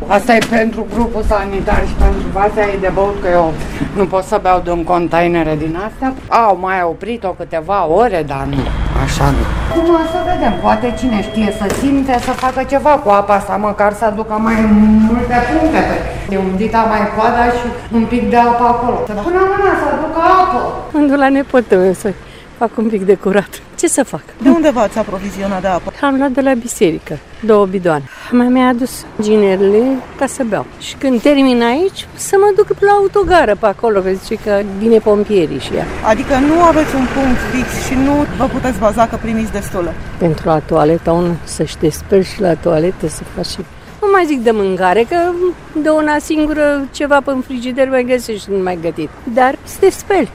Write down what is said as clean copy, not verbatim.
Asta e pentru grupul sanitar și pentru vasea de băut, că eu nu pot să beau din containere din astea. Au mai oprit-o câteva ore, dar nu, așa nu. Acum să vedem, poate cine știe să simte, să facă ceva cu apa asta, măcar să aducă mai multe puncte. E undita mai coada și un pic de apă acolo. Să pună mâna să aducă apă. Mă duc la nepotul meu să fac un pic de curat. Ce să fac? De unde v-ați aprovizionat de apă? Am luat de la biserică 2 bidoane. Mama mi-a adus ginerile ca să beau. Și când termin aici, să mă duc la autogară pe acolo, că zice că vine pompierii și ea. Adică nu aveți un punct fix și nu vă puteți baza că primiți destulă? Pentru la toaletă, să-și te speli și la toaletă să faci și... Nu mai zic de mâncare, că de una singură ceva pe frigider mai găsești, nu mai gătit. Dar să te speli.